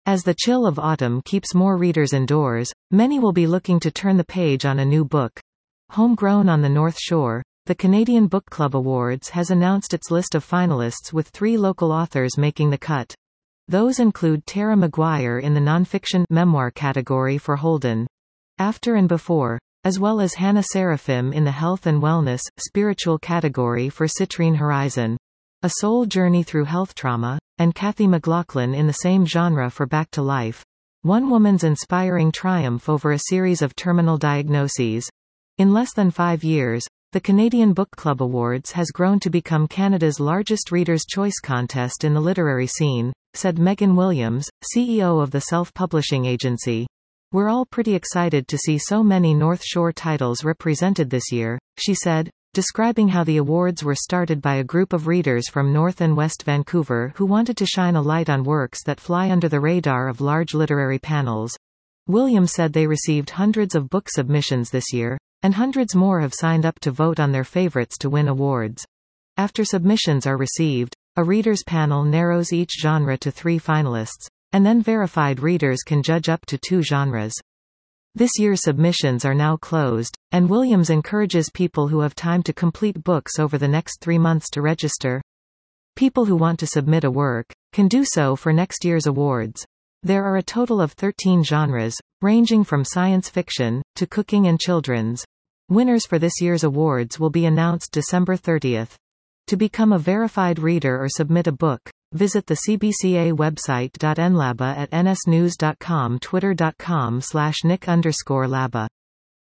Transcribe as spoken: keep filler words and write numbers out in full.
As the chill of autumn keeps more readers indoors, many will be looking to turn the page on a new book. Homegrown on the North Shore, the Canadian Book Club Awards has announced its list of finalists with three local authors making the cut. Those include Tara Maguire in the nonfiction memoir category for Holden, After and Before, as well as Hannah Seraphim in the health and wellness, spiritual category for Citrine Horizon, A Soul Journey Through Health Trauma, and Kathy McLaughlin in the same genre for Back to Life, one woman's inspiring triumph over a series of terminal diagnoses. In less than five years, the Canadian Book Club Awards has grown to become Canada's largest reader's choice contest in the literary scene, said Megan Williams, C E O of the self-publishing agency. We're all pretty excited to see so many North Shore titles represented this year, she said, describing how the awards were started by a group of readers from North and West Vancouver who wanted to shine a light on works that fly under the radar of large literary panels. Williams said they received hundreds of book submissions this year, and hundreds more have signed up to vote on their favorites to win awards. After submissions are received, a readers' panel narrows each genre to three finalists, and then verified readers can judge up to two genres. This year's submissions are now closed, and Williams encourages people who have time to complete books over the next three months to register. People who want to submit a work can do so for next year's awards. There are a total of thirteen genres, ranging from science fiction to cooking and children's. Winners for this year's awards will be announced December thirtieth. To become a verified reader or submit a book, visit the C B C A website. Nlaba at nsnews dot com, twitter dot com slash nick underscore laba.